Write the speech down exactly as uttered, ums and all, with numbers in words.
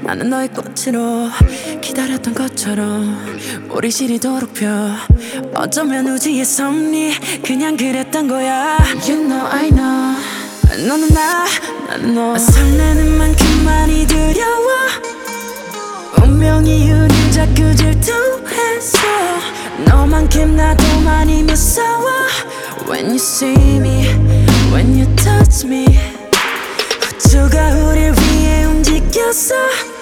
나는 너의 꽃으로 기다렸던 것처럼 우리 시리도록 펴. 어쩌면 우주의 섭리 그냥 그랬던 거야. You know I know 너는 나, 난 너. 설레는 만큼 많이 두려워. 운명이 우릴 자꾸 질투해서 너만큼 나도 많이 무서워. When you see me, when you touch me, 우주가 우릴 위해 움직였어.